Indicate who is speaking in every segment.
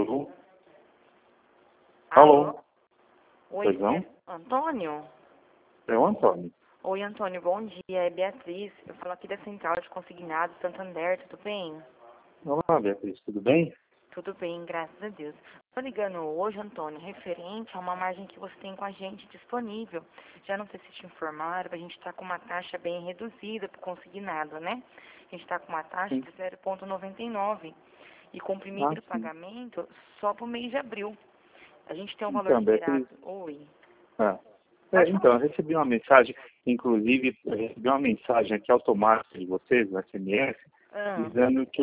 Speaker 1: Alô?
Speaker 2: Alô?
Speaker 1: Alô?
Speaker 2: Oi,
Speaker 1: Pois não?
Speaker 2: Antônio?
Speaker 1: É o Antônio.
Speaker 2: Oi, Antônio, bom dia. É Beatriz. Eu falo aqui da Central de Consignados, Santander, tudo bem?
Speaker 1: Olá, Beatriz, tudo bem?
Speaker 2: Tudo bem, graças a Deus. Estou ligando hoje, Antônio, referente a uma margem que você tem com a gente disponível. Já não sei se te informaram, a gente está com uma taxa bem reduzida para o consignado, né? A gente está com uma taxa
Speaker 1: Sim.
Speaker 2: de 0,99 e com o
Speaker 1: Ah,
Speaker 2: primeiro
Speaker 1: sim.
Speaker 2: pagamento só para o mês de abril. A gente tem um valor
Speaker 1: Então,
Speaker 2: liberado.
Speaker 1: Beatriz,
Speaker 2: Oi.
Speaker 1: ah,
Speaker 2: Pode
Speaker 1: então, eu
Speaker 2: falar.
Speaker 1: recebi uma mensagem, inclusive, eu recebi uma mensagem aqui automática de vocês, no SMS,
Speaker 2: Ah.
Speaker 1: dizendo que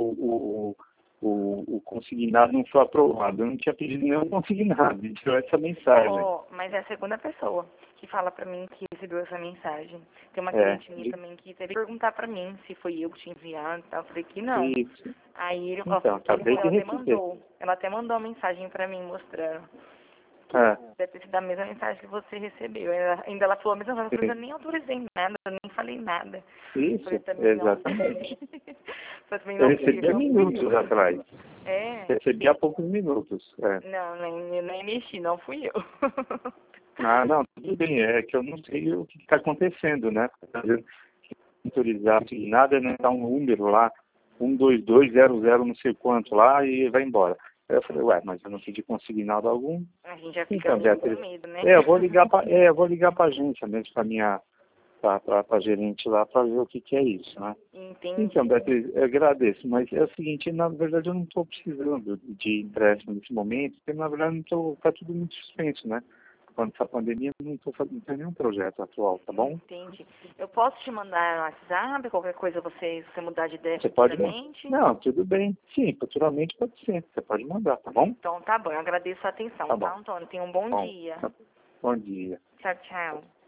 Speaker 1: o consignado não foi aprovado. Eu não tinha pedido nenhum consignado, e tirou essa mensagem.
Speaker 2: Oh, mas é a segunda pessoa que fala pra mim que recebeu essa mensagem. Tem uma
Speaker 1: É,
Speaker 2: cliente minha também que teve que perguntar pra mim se foi eu que tinha enviado e tal. Eu falei que não.
Speaker 1: isso.
Speaker 2: Aí ela
Speaker 1: Então,
Speaker 2: falou que
Speaker 1: acabei
Speaker 2: foi,
Speaker 1: de
Speaker 2: ela até
Speaker 1: receber.
Speaker 2: mandou. Ela até mandou uma mensagem pra mim mostrando que
Speaker 1: É,
Speaker 2: deve ter sido a mesma mensagem que você recebeu. Ainda ela falou a mesma coisa, eu falei, eu
Speaker 1: sim.
Speaker 2: nem autorizei nada, eu nem falei nada. Eu falei,
Speaker 1: Isso,
Speaker 2: também não
Speaker 1: exatamente.
Speaker 2: fui. Também
Speaker 1: Eu
Speaker 2: não fui,
Speaker 1: recebi há
Speaker 2: não fui
Speaker 1: minutos
Speaker 2: eu.
Speaker 1: atrás.
Speaker 2: É.
Speaker 1: Recebi há poucos minutos. É.
Speaker 2: Não, nem mexi, não fui eu.
Speaker 1: Ah, não, tudo bem. É que eu não sei o que está acontecendo, né? Às vezes, autorizar assim, nada, né? Dá um número lá, 12200 não sei quanto lá e vai embora. Aí eu falei, ué, mas eu não pedi consignado algum.
Speaker 2: A gente já fica
Speaker 1: Então,
Speaker 2: meio com
Speaker 1: Beatriz,
Speaker 2: medo, né?
Speaker 1: eu vou ligar para a agência mesmo, para minha, para gerente lá, para ver o que que é isso, né? Então,
Speaker 2: Entendi.
Speaker 1: Beatriz, eu agradeço, mas é o seguinte, na verdade eu não estou precisando de empréstimo nesse momento, porque na verdade não estou, está tudo muito suspenso, né? Quando essa pandemia, não estou fazendo não tenho nenhum projeto atual, tá bom?
Speaker 2: Entendi. Eu posso te mandar no WhatsApp, qualquer coisa você mudar de ideia
Speaker 1: Você pode mandar.
Speaker 2: futuramente?
Speaker 1: Não, tudo bem. Sim, futuramente pode ser. Você pode mandar, tá bom?
Speaker 2: Então tá bom, eu agradeço a atenção,
Speaker 1: Tá
Speaker 2: tá,
Speaker 1: bom.
Speaker 2: Antônio? Tenha um bom
Speaker 1: Bom,
Speaker 2: dia.
Speaker 1: bom dia.
Speaker 2: Tchau, tchau.